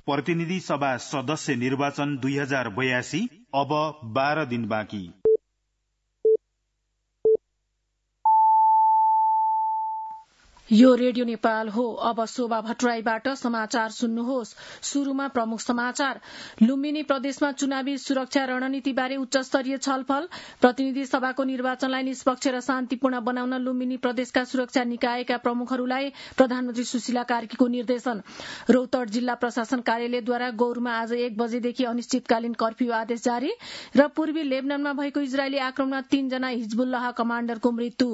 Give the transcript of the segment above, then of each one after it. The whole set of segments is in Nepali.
प्रतिनिधि सभा सदस्य निर्वाचन 2082 अब 12 दिन बाँकी। यो रेडियो नेपाल हो। अब शोभा भट्टराईबाट समाचार सुन्नुहोस्। शुरूमा प्रमुख समाचार। लुम्बिनी प्रदेशमा चुनावी सुरक्षा रणनीतिबारे उच्चस्तरीय छलफल। प्रतिनिधि सभाको निर्वाचनलाई निष्पक्ष र शान्तिपूर्ण बनाउन लुम्बिनी प्रदेशका सुरक्षा निकायका प्रमुखहरूलाई प्रधानमन्त्री सुशीला कार्कीको निर्देशन। रौतहट जिल्ला प्रशासन कार्यालयद्वारा गौरमा आज 1 बजेदेखि अनिश्चितकालीन कर्फ्यू आदेश जारी। र पूर्वी लेबनानमा भएको इजरायली आक्रमणमा 3 जना हिजबुल्लाह कमाण्डरको मृत्यु।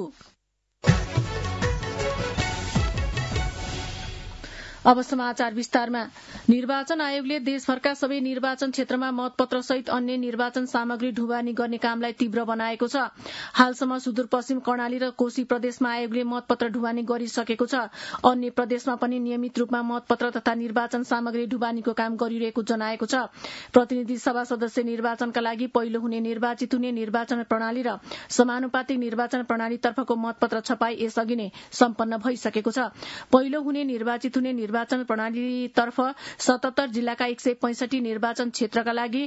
अब समाचार विस्तारमा। निर्वाचन आयोगले देशभरका सबै निर्वाचन क्षेत्रमा मतपत्र सहित अन्य निर्वाचन सामग्री ढुवानी गर्ने कामलाई तीव्र बनाएको छ। हालसम्म सुदूरपश्चिम कर्णाली र कोशी प्रदेशमा आयोगले मतपत्र ढुवानी गरिसकेको छ। अन्य प्रदेशमा पनि नियमित रूपमा मतपत्र तथा निर्वाचन सामग्री ढुवानीको काम गरिरहेको जनाएको छ। प्रतिनिधि सभा सदस्य निर्वाचनका लागि पहिलो हुने निर्वाचित हुने निर्वाचन प्रणाली र समानुपातिक निर्वाचन प्रणालीतर्फको मतपत्र छपाई यसअघि नै सम्पन्न भइसकेको छ। पहिलो हुने निर्वाचित हुने निर्वाचन प्रणालीतर्फ 77 जिल्लाका 165 निर्वाचन क्षेत्रका लागि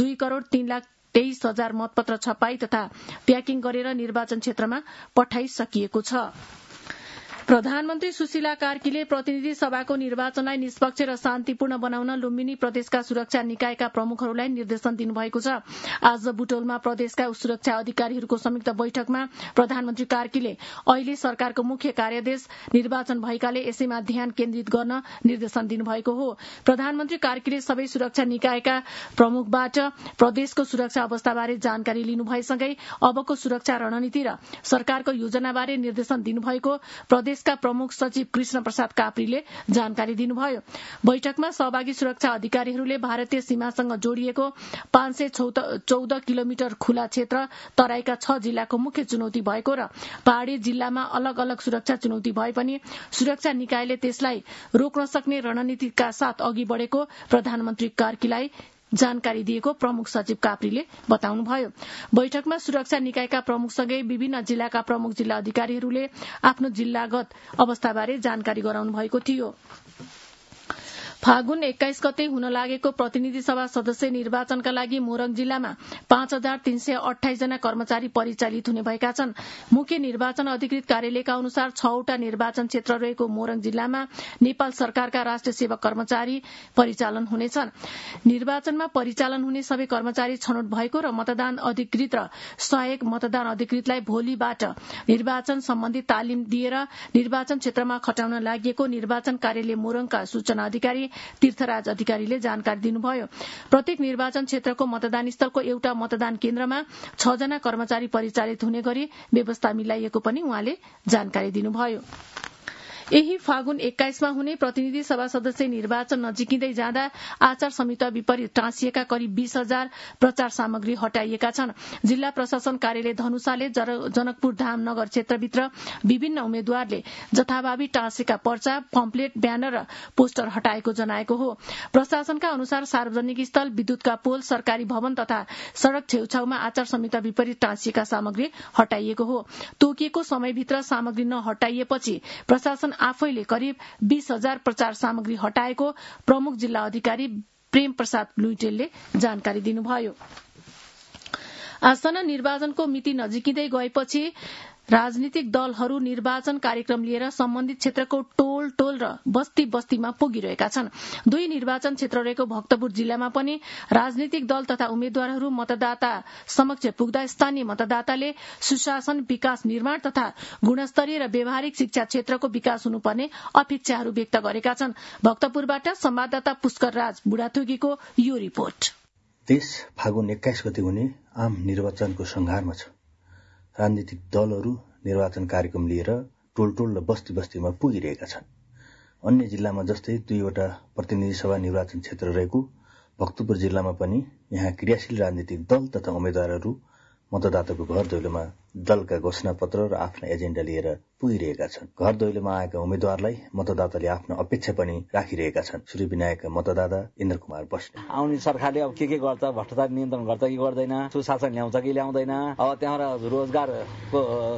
2,03,23,000 मतपत्र छपाई तथा प्याकिङ गरेर निर्वाचन क्षेत्रमा पठाइसकिएको छ। प्रधानमन्त्री सुशीला कार्कीले प्रतिनिधि सभाको निर्वाचनलाई निष्पक्ष र शान्तिपूर्ण बनाउन लुम्बिनी प्रदेशका सुरक्षा निकायका प्रमुखहरूलाई निर्देशन दिनुभएको छ। आज बुटोलमा प्रदेशका सुरक्षा अधिकारीहरूको संयुक्त बैठकमा प्रधानमन्त्री कार्कीले अहिले सरकारको मुख्य कार्यादेश निर्वाचन भएकाले यसैमा ध्यान केन्द्रित गर्न निर्देशन दिनुभएको हो। प्रधानमन्त्री कार्कीले सबै सुरक्षा निकायका प्रमुखबाट प्रदेशको सुरक्षा अवस्थाबारे जानकारी लिनुभएसँगै अबको सुरक्षा रणनीति र सरकारको योजनाबारे निर्देशन दिनुभएको प्रदेशका प्रमुख सचिव कृष्ण प्रसाद काप्रीले जानकारी दिनुभयो। बैठकमा सहभागी सुरक्षा अधिकारीहरूले भारतीय सीमासँग जोडिएको 514 किलोमिटर खुला क्षेत्र, तराईका 6 जिल्लाको मुख्य चुनौती भएको र पहाड़ी जिल्लामा अलग अलग सुरक्षा चुनौती भए पनि सुरक्षा निकायले त्यसलाई रोक्न सक्ने रणनीतिका साथ अघि बढ़ेको प्रधानमन्त्री कार्कीलाई जानकारी दिएको प्रमुख सचिव काप्रीले बताउनुभयो। बैठकमा सुरक्षा निकायका प्रमुखसँगै विभिन्न जिल्लाका प्रमुख जिल्ला अधिकारीहरूले आफ्नो जिल्लागत अवस्थाबारे जानकारी गराउनु भएको थियो। फागुन 21 गते हुन लागेको प्रतिनिधि सभा सदस्य निर्वाचनका लागि मोरङ जिल्लामा 5,328 जना कर्मचारी परिचालित हुने भएका छन्। मुख्य निर्वाचन अधिकृत कार्यालयका अनुसार 6वटा निर्वाचन क्षेत्र रहेको मोरङ जिल्लामा नेपाल सरकारका राष्ट्रिय सेवक कर्मचारी परिचालन हुनेछन्। निर्वाचनमा परिचालन हुने सबै कर्मचारी छनौट भएको र मतदान अधिकृत र सहायक मतदान अधिकृतलाई भोलिबाट निर्वाचन सम्बन्धी तालिम दिएर निर्वाचन क्षेत्रमा खटाउन लागि निर्वाचन कार्यालय मोरङका सूचना अधिकारी तीर्थराज अधिकारीले जानकारी दिनुभयो। प्रत्येक निर्वाचन क्षेत्रको मतदान स्थलको एउटा मतदान केन्द्रमा 6 जना कर्मचारी परिचालित हुने गरी व्यवस्था मिलाइएको पनि उहाँले जानकारी दिनुभयो। यही फागुन 21 मा हुने प्रतिनिधि सभा सदस्य निर्वाचन नजिकिँदै जाँदा आचार संहिता विपरीत टाँसिएका करिब 20,000 प्रचार सामग्री हटाइएका छन्। जिल्ला प्रशासन कार्यालय धनुषाले जनकपुर धाम नगर क्षेत्रभित्र विभिन्न उम्मेद्वारले जथाभावी टाँसेका पर्चा, पम्पलेट, ब्यानर र पोस्टर हटाएको जनाएको हो। प्रशासनका अनुसार सार्वजनिक स्थल, विद्युतका पोल, सरकारी भवन तथा सड़क छेउछाउमा आचार संहिता विपरीत टाँसिएका सामग्री हटाइएको हो। तोकिएको समयभित्र सामग्री नहटाइएपछि प्रशासन आफैले करिब 20,000 प्रचार सामग्री हटाएको प्रमुख जिल्ला अधिकारी प्रेम प्रसाद लुइटेलले जानकारी दिनुभयो। आसन्न निर्वाचनको मिति नजिकिँदै गएपछि राजनीतिक दलहरू निर्वाचन कार्यक्रम लिएर सम्बन्धित क्षेत्रको टोल टोल र बस्ती बस्तीमा पुगिरहेका छन्। 2 निर्वाचन क्षेत्र रहेको भक्तपुर जिल्लामा पनि राजनीतिक दल तथा उम्मेद्वारहरू मतदाता समक्ष पुग्दा स्थानीय मतदाताले सुशासन, विकास, निर्माण तथा गुणस्तरीय र व्यावहारिक शिक्षा क्षेत्रको विकास हुनुपर्ने अपेक्षाहरू व्यक्त गरेका छन्। भक्तपुरबाट संवाददाता पुष्कर राज बुढाथोकीको यो रिपोर्ट। देश फागुन 21 गते हुने आम निर्वाचनको संघारमा छ। राजनीतिक दलहरू निर्वाचन कार्यक्रम लिएर टोलटोल र बस्ती बस्तीमा पुगिरहेका छन्। अन्य जिल्लामा जस्तै 2वटा प्रतिनिधि सभा निर्वाचन क्षेत्र रहेको भक्तपुर जिल्लामा पनि यहाँ क्रियाशील राजनीतिक दल तथा उम्मेद्वारहरू मतदाताको घर दैलोमा दलका घोषणापत्र र आफ्ना एजेन्डा लिएर पुगिरहेका छन्। घर दैलोमा आएका उम्मेद्वारलाई मतदाताले आफ्नो अपेक्षा पनि राखिरहेका छन्। सूर्य विनायकका मतदाता इन्द्र कुमार बस्नेत। आउने सरकारले अब के गर्छ, भ्रष्टाचार नियन्त्रण गर्छ कि गर्दैन, सुशासन ल्याउँछ कि ल्याउँदैन, अब त्यहाँ रोजगारको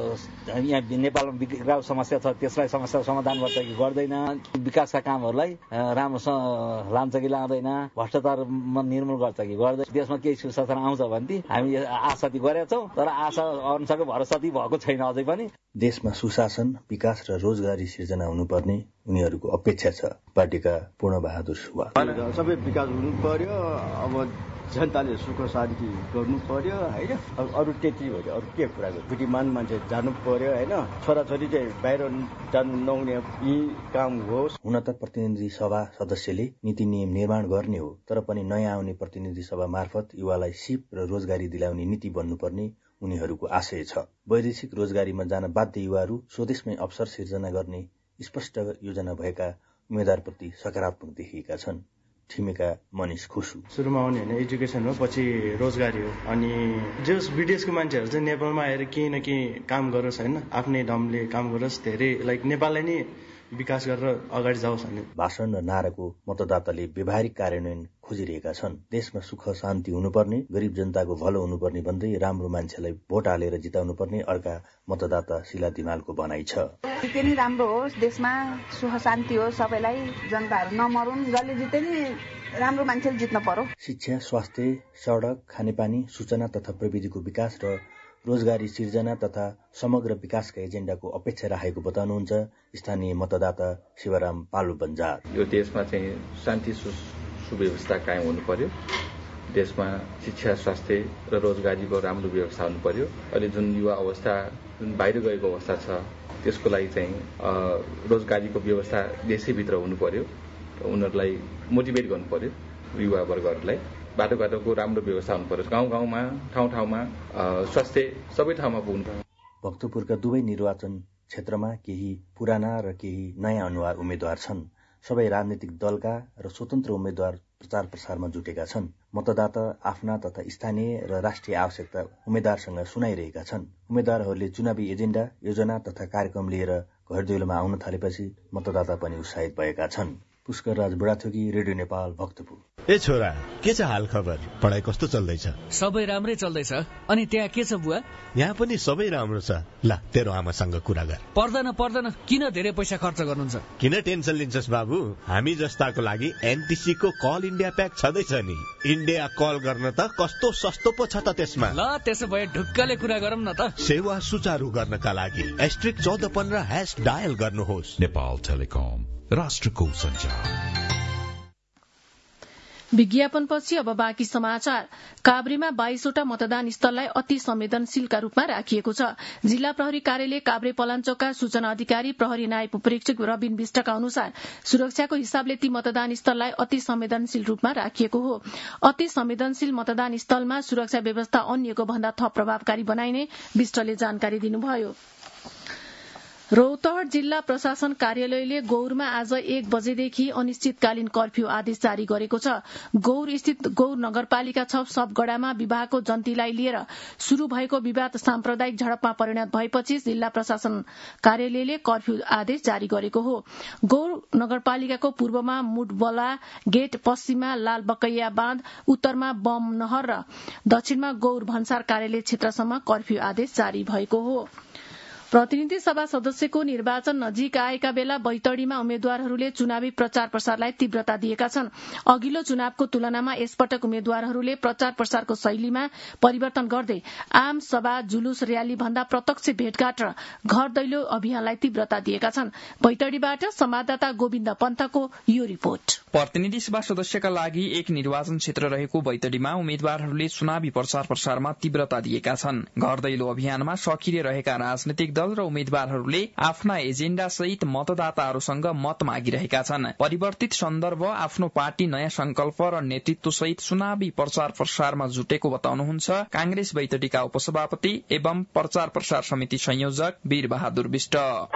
यहाँ नेपालमा बिग्राउ समस्या छ त्यसलाई समस्या समाधान गर्छ कि गर्दैन, विकासका कामहरूलाई राम्रोसँग लान्छ कि लाँदैन, भ्रष्टाचार निर्मूल गर्छ कि गर्दैन, देशमा केही सुशासन आउँछ भने हामी आशा गरेका छौँ, तर आशा अनुसारको भरोसा भएको छैन अझै पनि। देशमा सुशासन, विकास र रोजगारी सिर्जना हुनुपर्ने उनीहरूको अपेक्षा छ। पार्टीका पूर्ण बहादुर सुवाल। सबै विकास हुनु पर्यो, अब जनताले सुख शान्ति गर्नु पर्यो होइन। अब अरू त्यति भयो, अरू के कुरा गर्यो, बुद्धिमान मान्छे जानु पर्यो होइन। छोराछोरी चाहिँ बाहिर जानु नहुने यी काम होस्। हुन त प्रतिनिधि सभा सदस्यले नीति नियम निर्माण गर्ने हो, तर पनि नयाँ आउने प्रतिनिधि सभा मार्फत युवालाई सिप र रोजगारी दिलाउने नीति बन्नुपर्ने उनीहरूको आशय छ। वैदेशिक रोजगारीमा जान बाध्य युवाहरू स्वदेशमै अवसर सिर्जना गर्ने स्पष्ट योजना भएका उम्मेद्वारप्रति सकारात्मक देखिएका छन्। ठिमेका मनिष खुसु। सुरुमा आउने होइन एजुकेसन हो, पछि रोजगारी हो। अनि जस विदेशको मान्छेहरू चाहिँ नेपालमा आएर केही न केही काम गरोस् होइन, आफ्नै ढङ्गले काम गरोस्, धेरै नेपाललाई नै विकास गरेर अगाडि जाओस् भन्ने भाषण र नाराको मतदाताले व्यवहारिक कार्यान्वयन खोजिरहेका छन्। देशमा सुख शान्ति हुनुपर्ने, गरिब जनताको भलो हुनुपर्ने भन्दै राम्रो मान्छेलाई भोट हालेर जिताउनु पर्ने अर्का मतदाता शिला धिमालको भनाइ छ। जिते नि राम्रो होस्, देशमा सुख शान्ति होस्, सबैलाई जनताहरू नमरुन्, जसले जिते नि राम्रो मान्छेले जित्न पर्यो। शिक्षा, स्वास्थ्य, सडक, खानेपानी, सूचना तथा प्रविधिको विकास र रोजगारी सिर्जना तथा समग्र विकासका एजेन्डाको अपेक्षा राखेको बताउनुहुन्छ स्थानीय मतदाता शिवराम पालु बन्जार। यो देशमा चाहिँ शान्ति सुव्यवस्था कायम हुनु पर्यो, देशमा शिक्षा, स्वास्थ्य र रोजगारीको राम्रो व्यवस्था हुनु पर्यो। अहिले जुन युवा अवस्था, जुन बाहिर गएको अवस्था छ, त्यसको लागि चाहिँ रोजगारीको व्यवस्था देशैभित्र हुनु पर्यो। उनीहरूलाई मोटिभेट गर्नु पर्यो, युवा वर्गहरूलाई। बाटोघाटोको राम्रो व्यवस्था हुनु पर्यो, गाउँ गाउँमा, ठाउँ ठाउँमा, स्वास्थ्य सबै ठाउँमा पुग्नु पर्यो। भक्तपुरका दुवै निर्वाचन क्षेत्रमा केही पुराना र केही नयाँ अनुहार उम्मेद्वार छन्। सबै राजनीतिक दलका र स्वतन्त्र उम्मेद्वार प्रचार प्रसारमा जुटेका छन्। मतदाता आफ्ना तथा स्थानीय र राष्ट्रिय आवश्यकता उम्मेद्वारसँग सुनाइरहेका छन्। उम्मेद्वारहरूले चुनावी एजेन्डा, योजना तथा कार्यक्रम लिएर घर दैलोमा आउन थालेपछि मतदाता पनि उत्साहित भएका छन्। पुष्कर राज बुढाथोकी, रेडियो नेपाल, भक्तपुर। ए छोरा, के छ हाल खबर? पढाइ कस्तो चल्दैछ? सबै राम्रै चल्दैछ। अनि त्यहाँ के छ बुवा? यहाँ पनि सबै राम्रो छ। ल तेरो आमासँग कुरा गर। पर्दैन, किन धेरै पैसा खर्च गर्नुहुन्छ? किन टेन्सन लिन्छस् बाबु? हामी जस्ताको लागि एनटिसी को कल इन्डिया प्याक छँदैछ नि। इन्डिया कल गर्न त कस्तो सस्तो पो छ त त्यसमा। ल त्यसो भए ढुक्कले कुरा गरौँ न त। सेवा सुचारू गर्नका लागि *1415# डायल गर्नुहोस्। नेपाल टेलिकम, राष्ट्रको सञ्चार। विज्ञापनपछि अब बाँकी समाचार। काभ्रेमा 22वटा मतदान स्थललाई अति संवेदनशीलका रूपमा राखिएको छ। जिल्ला प्रहरी कार्यालय काभ्रे पलाञ्चोकका सूचना अधिकारी प्रहरी नायब उपरीक्षक रबिन विष्टका अनुसार सुरक्षाको हिसाबले ती मतदान स्थललाई अति संवेदनशील रूपमा राखिएको हो। अति संवेदनशील मतदान स्थलमा सुरक्षा व्यवस्था अन्यको भन्दा थप प्रभावकारी बनाइने विष्टले जानकारी दिनुभयो। रौतहट जिल्ला प्रशासन कार्यालयले गौरमा आज 1 बजेदेखि अनिश्चितकालीन कर्फ्यू आदेश जारी गरेको छ। गौर स्थित गौर नगरपालिका 6 सबगडामा विवाहको जन्तीलाई लिएर शुरू भएको विवाद साम्प्रदायिक झडपमा परिणत भएपछि जिल्ला प्रशासन कार्यालयले कर्फ्यू आदेश जारी गरेको हो। गौर नगरपालिकाको पूर्वमा मुडबला गेट, पश्चिममा लाल बकैया बाँध, उत्तरमा बम नहर र दक्षिणमा गौर भन्सार कार्यालय क्षेत्रसम्म कर्फ्यू आदेश जारी भएको हो। प्रतिनिधि सभा सदस्यको निर्वाचन नजिक आएका बेला बैतडीमा उम्मेद्वारहरूले चुनावी प्रचार प्रसारलाई तीव्रता दिएका छन्। अघिल्लो चुनावको तुलनामा यसपटक उम्मेद्वारहरूले प्रचार प्रसारको शैलीमा परिवर्तन गर्दै आम सभा, जुलुस, र्याली भन्दा प्रत्यक्ष भेटघाट र घर दैलो अभियानलाई तीव्रता दिएका छन्। बैतडीबाट संवाददाता गोविन्द पन्तको यो रिपोर्ट। प्रतिनिधि सभा सदस्यका लागि एक निर्वाचन क्षेत्र रहेको बैतडीमा उम्मेद्वारहरूले चुनावी प्रचार प्रसारमा तीव्रता दिएका छन्। घर दैलो अभियानमा सक्रिय रहेका राजनीतिक दल र उम्मेद्वारहरूले आफ्ना एजेण्डा सहित मतदाताहरूसँग मत मागिरहेका छन्। परिवर्तित सन्दर्भ, आफ्नो पार्टी नयाँ संकल्प र नेतृत्व सहित चुनावी प्रचार प्रसारमा जुटेको बताउनुहुन्छ कांग्रेस बैतडीका उपसभापति एवं प्रचार प्रसार समिति संयोजक वीर बहादुर विष्ट। आम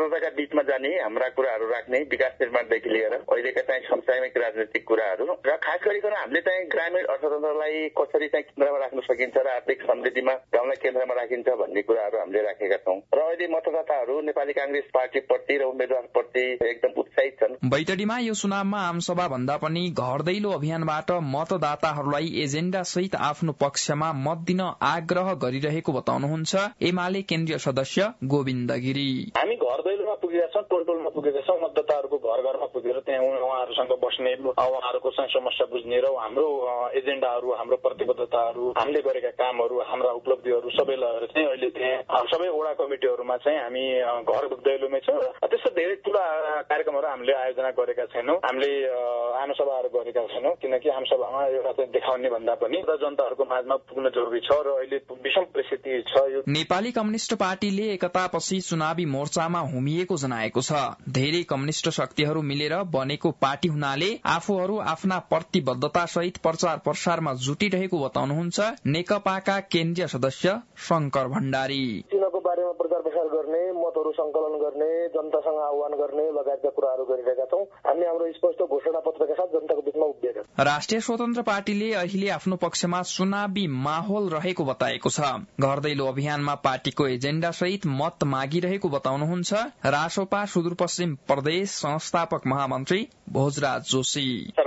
स्वतन्त्रताका बीचमा जाने, हाम्रा कुराहरू राख्ने, विकास निर्माणदेखि लिएर अहिलेका चाहिँ समसामयिक राजनीतिक कुराहरू र खास गरिकन हामीले चाहिँ ग्रामीण अर्थतन्त्रलाई कसरी चाहिँ केन्द्रमा राख्न सकिन्छ र आर्थिक समृद्धिमा गाउँलाई केन्द्रमा राखिन्छ भन्ने कुराहरू हामीले राखेका छौँ र अहिले मतदाताहरू नेपाली कांग्रेस पार्टीप्रति र उम्मेद्वारप्रति एकदम उत्साहित छन्। बैतडीमा यो चुनावमा आमसभा भन्दा पनि घर दैलो अभियानबाट मतदाताहरूलाई एजेण्डा सहित आफ्नो पक्षमा मत दिन आग्रह गरिरहेको बताउनुहुन्छ एमाले केन्द्रीय सदस्य गोविन्द गिरी। हामी घर दैलोमा पुगेका छौँ, टोलटोलमा पुगेका छौँ, मतदाताहरूको घर घरमा पुगेर त्यहाँ उहाँहरूसँग बस्ने, उहाँहरूको समस्या बुझ्ने र हाम्रो एजेण्डाहरू, हाम्रो प्रतिबद्धताहरू, हामीले गरेका कामहरू, हाम्रा उपलब्धिहरू सबै लगेर चाहिँ अहिले त्यहाँ सबै वडा कमिटीहरूमा चाहिँ हामी घर दैलोमै छौँ। त्यस्तो धेरै ठुला कार्यक्रमहरू हामीले आयोजना गरेका छैनौँ, हामीले आमसभाहरू गरेका छैनौँ, किनकि आमसभामा एउटा चाहिँ देखाउने भन्दा पनि जनताहरूको माझमा पुग्न जरुरी छ र अहिले विषम परिस्थिति छ। नेपाली कम्युनिष्ट पार्टीले एकतापछि चुनावी मोर्चामा हुमिएको जनाएको छ। धेरै कम्युनिष्ट शक्तिहरू मिलेर बनेको पार्टी हुनाले आफूहरू आफ्ना प्रतिबद्धता सहित प्रचार प्रसारमा जुटिरहेको बताउनुहुन्छ नेकपाका केन्द्रीय सदस्य शंकर भण्डारी। चुनावको बारेमा प्रचार प्रसार गर्ने, मतहरू संकलन गर्ने, जनतासँग आह्वान गर्ने लगायतका कुराहरू गरिरहेका छौँ। हामी हाम्रो स्पष्ट घोषणा पत्रका साथ जनताको बीचमा उभिएका छौँ। राष्ट्रिय स्वतन्त्र पार्टीले अहिले आफ्नो पक्षमा चुनावी माहौल रहेको बताएको छ। घर दैलो अभियानमा पार्टीको एजेण्डा सहित मत मागिरहेको बताउनुहुन्छ रासोपा सुदूरपश्चिम प्रदेश संस्थापक महामन्त्री भोजराज जोशी।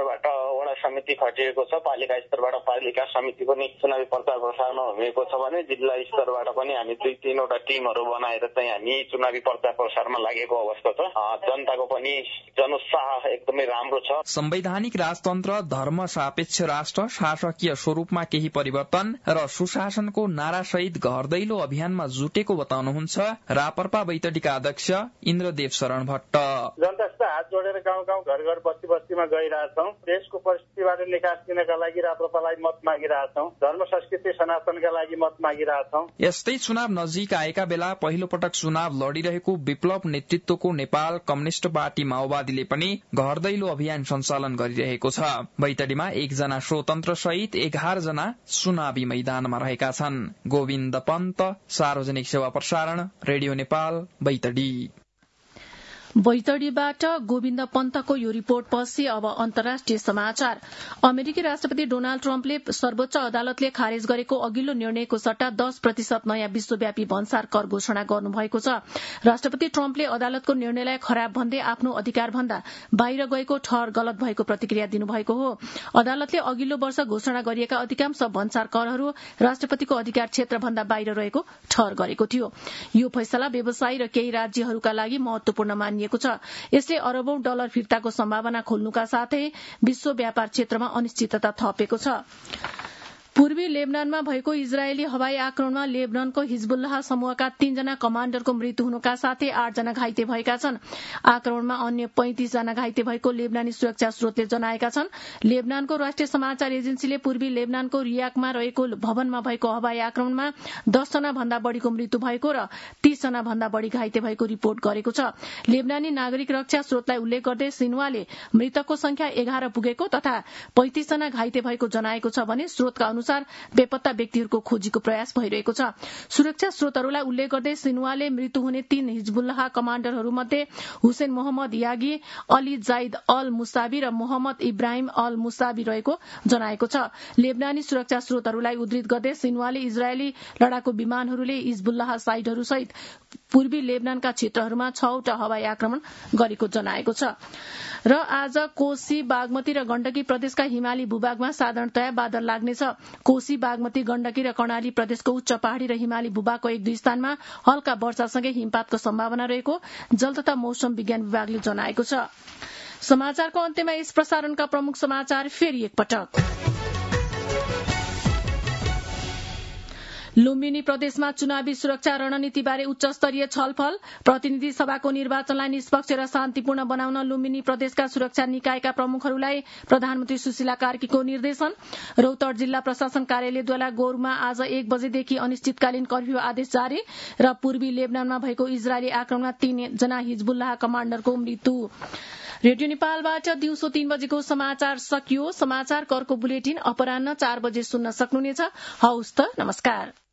समिति खटिएको छ, पालिका स्तरबाट पालिका समिति पनि चुनावी प्रचार प्रसारमा हुमिएको छ भने जिल्ला स्तरबाट पनि हामी 2-3वटा टिमहरू बनाएर चाहिँ हामी चुनावी प्रचार प्रसारमा लागेको अवस्था छ। जनताको पनि जनउत्साह एकदमै राम्रो छ। संवैधानिक राजतन्त्र, धर्म सापेक्ष राष्ट्र, शासकीय स्वरूपमा केही परिवर्तन र सुशासनको नारा सहित घर दैलो अभियानमा जुटेको बताउनुहुन्छ रापरपा बैतडीका अध्यक्ष इन्द्रदेव शरण भट्ट। जनतासित हात जोडेर गाउँ गाउँ घर घर बस्ती बस्तीमा गइरहेछौँ। देशको परिस्थितिबाट निकास दिनका लागि राप्रपालाई मत मागिरहेछौँ। धर्म संस्कृति सनातनका लागि मत मागिरहेछौँ। यस्तै चुनाव नजिक आएका बेला पहिलो पटक चुनाव लडिरहेको विप्लव नेतृत्वको नेपाल कम्युनिष्ट पार्टी माओवादीले पनि घर दैलो अभियान सञ्चालन गरिरहेको छ। बैतडीमा 1 जना स्वतन्त्र सहित 11 जना चुनावी मैदानमा रहेका छन्। गोविन्द पन्त, सार्वजनिक सेवा प्रसारण, रेडियो नेपाल, बैतडी। बैतडीबाट गोविन्द पन्तको यो रिपोर्ट पछि अब अन्तर्राष्ट्रिय समाचार। अमेरिकी राष्ट्रपति डोनाल्ड ट्रम्पले सर्वोच्च अदालतले खारेज गरेको अघिल्लो निर्णयको सट्टा 10% नयाँ विश्वव्यापी भन्सार कर घोषणा गर्नुभएको छ। राष्ट्रपति ट्रम्पले अदालतको निर्णयलाई खराब भन्दै आफ्नो अधिकार भन्दा बाहिर गएको ठहर गलत भएको प्रतिक्रिया दिनुभएको हो। अदालतले अघिल्लो वर्ष घोषणा गरिएका अधिकांश भन्सार करहरू राष्ट्रपतिको अधिकार क्षेत्र भन्दा बाहिर रहेको ठहर गरेको थियो। यो फैसला व्यवसायी र केही राज्यहरूका लागि महत्वपूर्ण मानिएको छ। यसले अरबौं डलर फिर्ताको सम्भावना खोल्नुका साथै विश्व व्यापार क्षेत्रमा अनिश्चितता थपेको छ। पूर्वी लेबनानमा भएको इजरायली हवाई आक्रमणमा लेबनानको हिजबुल्लाह समूहका 3 जना कमाण्डरको मृत्यु हुनुका साथै 8 जना घाइते भएका छन्। आक्रमणमा अन्य 35 जना घाइते भएको लेबनानी सुरक्षा स्रोतले जनाएका छन्। लेबनानको राष्ट्रिय समाचार एजेन्सीले पूर्वी लेबनानको रियाकमा रहेको भवनमा भएको हवाई आक्रमणमा 10 जना भन्दा बढ़ीको मृत्यु भएको र 30 जना भन्दा बढ़ी घाइते भएको रिपोर्ट गरेको छ। लेबनानी नागरिक रक्षा स्रोतलाई उल्लेख गर्दै सिन्वाले मृतकको संख्या 11 पुगेको तथा 35 जना घाइते भएको जनाएको छ भने स्रोतका अनुसार बेपत्ता व्यक्तिहरूको खोजीको प्रयास भइरहेको छ। सुरक्षा स्रोतहरूलाई उल्लेख गर्दै सिन्वाले मृत्यु हुने 3 हिजबुल्लाह कमाण्डरहरूमध्ये Hussein Mohammed Yaghi, Ali Zaid al Musawi र मोहम्मद इब्राहिम अल मुसाबी रहेको जनाएको छ। लेबनानी सुरक्षा स्रोतहरूलाई उद्धृत गर्दै सिन्वाले इजरायली लडाकु विमानहरूले हिजबुल्लाह साइटहरू सहित पूर्वी लेबनानका क्षेत्रहरूमा 6वटा हवाई आक्रमण गरेको जनाएको छ। र आज कोशी, बागमती र गण्डकी प्रदेशका हिमाली भूभागमा साधारणतया बादल लाग्नेछ। कोशी, बागमती, गण्डकी र कर्णाली प्रदेशको उच्च पहाड़ी र हिमाली भूभागको 1-2 स्थानमा हल्का वर्षासँगै हिमपातको सम्भावना रहेको जल तथा मौसम विज्ञान विभागले जनाएको छ। समाचारको अन्त्यमा यस प्रसारणका प्रमुख समाचार फेरि एकपटक। लुम्बिनी प्रदेशमा चुनावी सुरक्षा रणनीतिबारे उच्च स्तरीय छलफल। प्रतिनिधि सभाको निर्वाचनलाई निष्पक्ष र शान्तिपूर्ण बनाउन लुम्बिनी प्रदेशका सुरक्षा निकायका प्रमुखहरूलाई प्रधानमन्त्री सुशीला कार्कीको निर्देशन। रौतहट जिल्ला प्रशासन कार्यालयद्वारा गोरुमा आज 1 बजेदेखि अनिश्चितकालीन कर्फ्यू आदेश जारी र पूर्वी लेबनानमा भएको इजरायली आक्रमणमा 3 जना हिजबुल्लाह कमाण्डरको मृत्यु। रेडियो नेपालबाट दिउँसो 3 बजेको समाचार सकियो। समाचार कर्को बुलेटिन अपराह्न 4 बजे सुन्न सक्नुहुनेछ। हवस् त, नमस्कार।